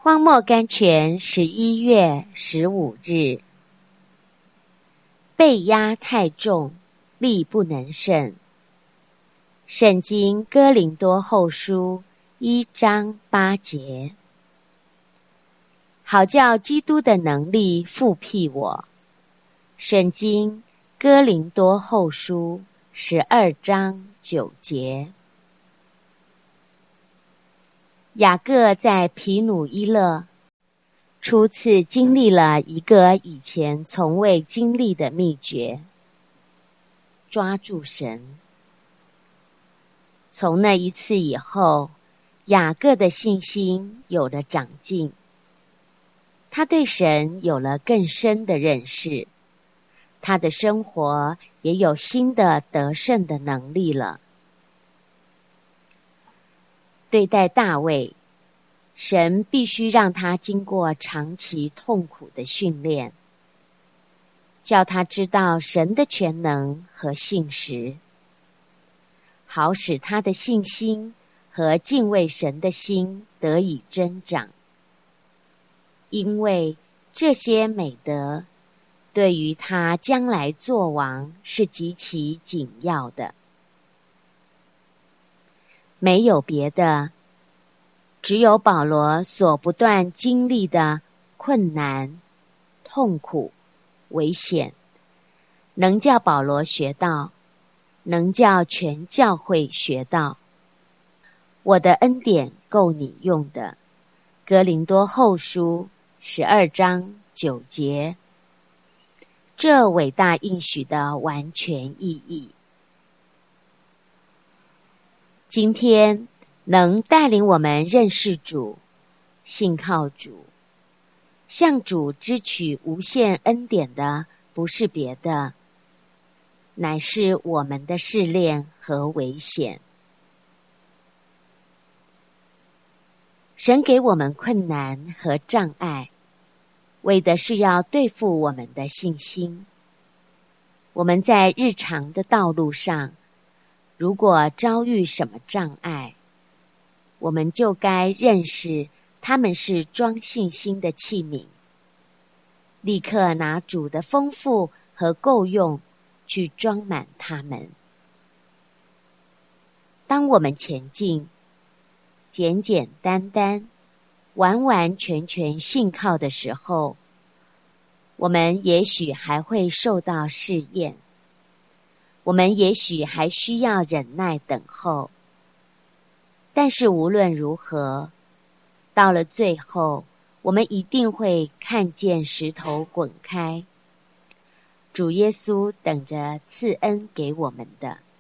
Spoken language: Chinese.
荒漠甘泉11月15日，被压太重，力不能胜。圣经哥林多后书1章8节，好叫基督的能力复辟我。圣经哥林多后书12章9节。雅各在皮努伊勒初次经历了一个以前从未经历的秘诀：抓住神。从那一次以后，雅各的信心有了长进，他对神有了更深的认识，他的生活也有新的得胜的能力了。对待大卫，神必须让他经过长期痛苦的训练，叫他知道神的全能和信实，好使他的信心和敬畏神的心得以增长。因为这些美德对于他将来作王是极其紧要的。没有别的，只有保罗所不断经历的困难、痛苦、危险，能叫保罗学到，能叫全教会学到。我的恩典够你用的。哥林多后书12章9节，这伟大应许的完全意义。今天能带领我们认识主、信靠主、向主支取无限恩典的，不是别的，乃是我们的试炼和危险。神给我们困难和障碍，为的是要对付我们的信心。我们在日常的道路上，如果遭遇什么障碍，我们就该认识他们是装信心的器皿，立刻拿主的丰富和够用去装满他们。当我们前进，简简单单、完完全全信靠的时候，我们也许还会受到试验，我们也许还需要忍耐等候。但是无论如何，到了最后，我们一定会看见石头滚开，主耶稣等着赐恩给我们的。